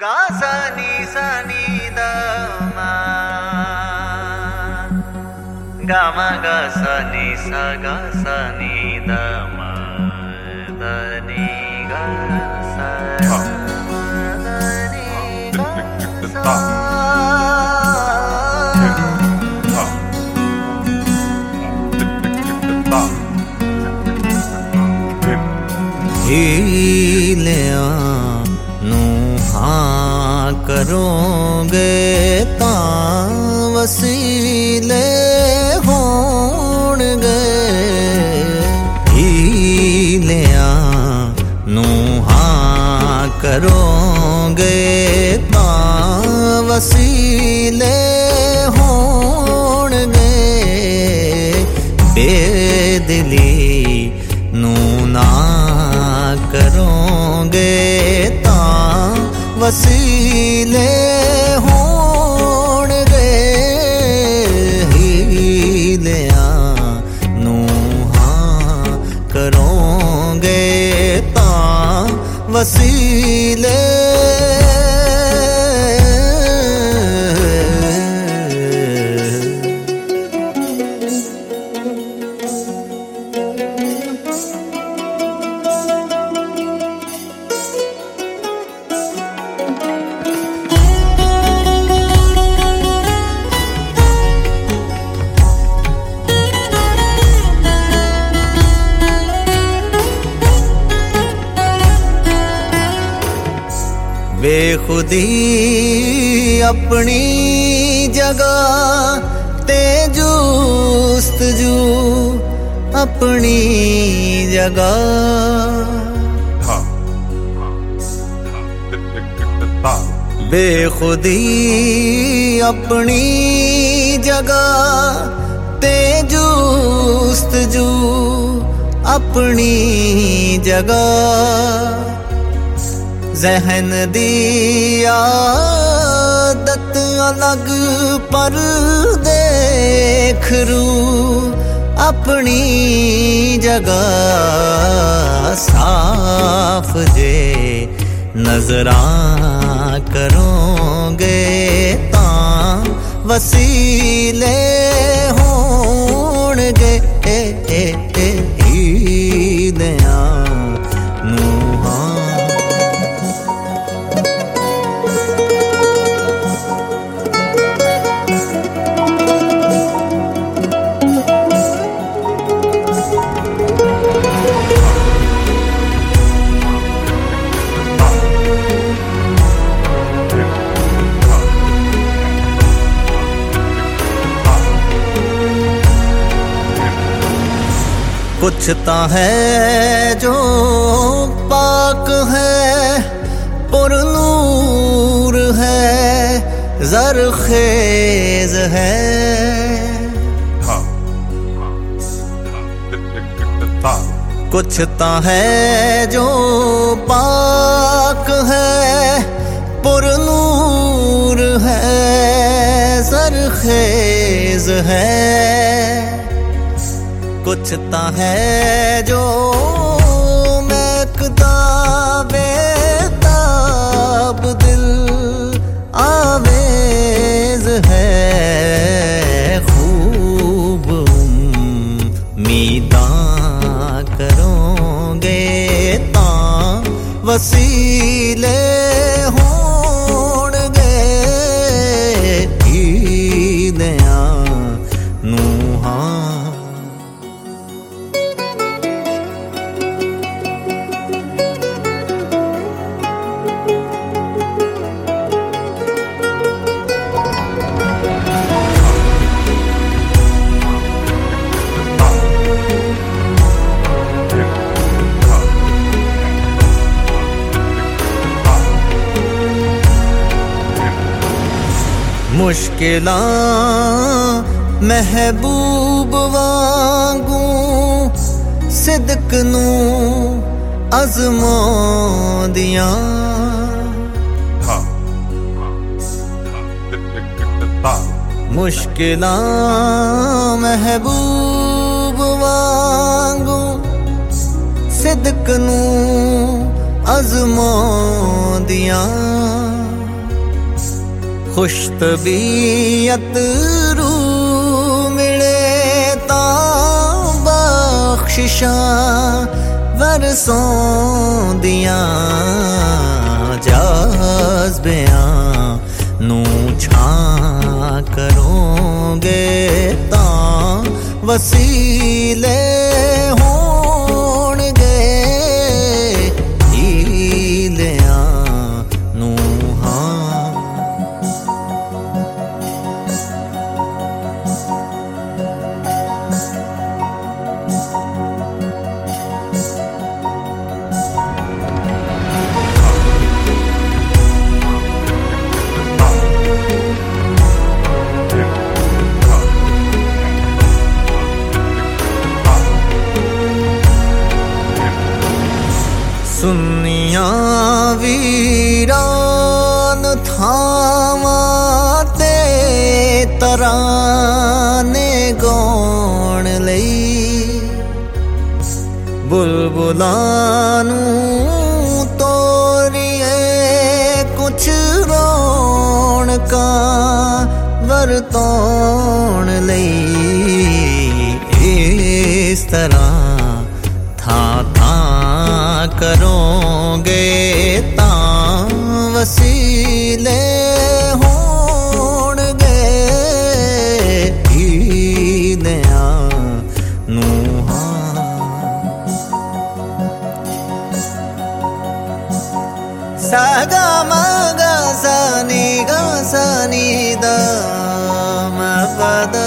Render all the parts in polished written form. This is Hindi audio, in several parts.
गा सनी सनी द मा गा मा गा सनी सा गा सनी द मा द नी गा सा द नी गा सा ਹੀਲਿਆਂ ਨੂੰ ਹਾਂ ਕਰੋਗੇ ਤਾਂ ਵਸੀਲੇ ਹੋਣਗੇ। ਹੀਲਿਆਂ ਨੂੰ ਹਾਂ ਕਰੋਗੇ ਤਾਂ ਵਸੀਲੇ ਹੋਣਗੇ। ਬੇਦਿਲੀ ਨੂੰ ਨਾ करोगे तां वसीले होणगे। हीलियां नूं हां करोगे तां वसीले बेखुदी अपनी जगह ते जुस्तजू अपनी जगह। बेखुदी अपनी जगह ते जुस्तजू अपनी जगह। ज़हन दी आदत अलग पर देख रू अपनी जगह। साफ जे नजरां करोगे तां वसीले होणगे। हीलियां नूं कुछ ता है जो पाक है पुरनूर है ज़रख़ेज़ है। कुछ ता है जो पाक है पुरनूर है ज़रख़ेज़ है। कुछ ता है जो महकदा बेताब दिल आवेज़ है। खूब उम्मीदां करोगे तां वसीले होणगे। हीलियां नूं हां मुश्किलां महबूब वांगू सिदक नूं अज़मांदियां। मुश्किलां महबूब वांगू सिदक नूं अज़मांदियां। खुश तबीयत रूह मिले तां बख्शिशां वरसों दियां जज़्बियां नू छां करोगे तां वसीले होणगे हीलियां नू हां। सुनियां वीरान थावां ते तराने गाउण लई बुलबुलां नूं तोरिए कुछ रौनकां वरतौण लई इस तरह थां करोगे तां वसीले होणगे हीलियां नू हां। सा गा मा गा सा नी दा मा पा दा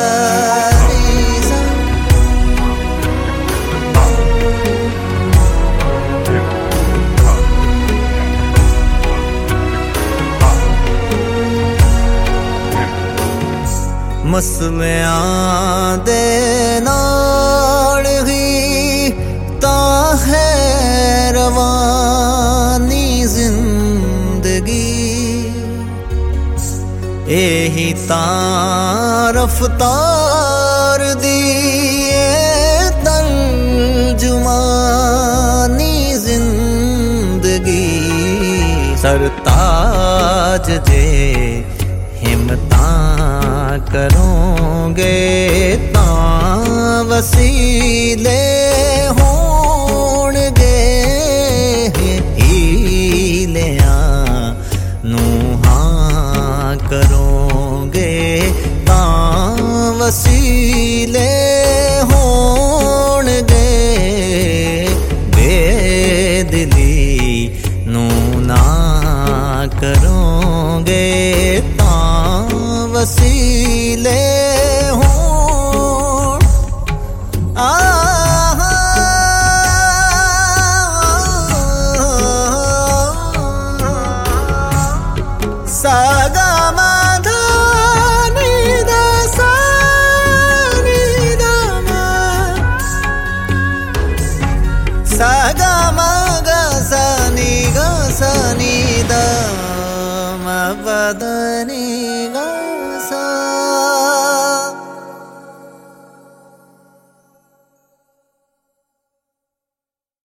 मसलियां दे नाल ही तां है रवानी जिंदगी एही तां रफ्तार दी तर्जुमानी जिंदगी सरताज जे हिम्मतां करोगे तां वसीले होणगे हीलियां नू हां करोगे तां वसीले होणगे बेदिली नू ना करोगे वसीले हों सा गा मा धा नी दा सा नी दा मा सा गा मा गा सा नी दा मा पा दा नी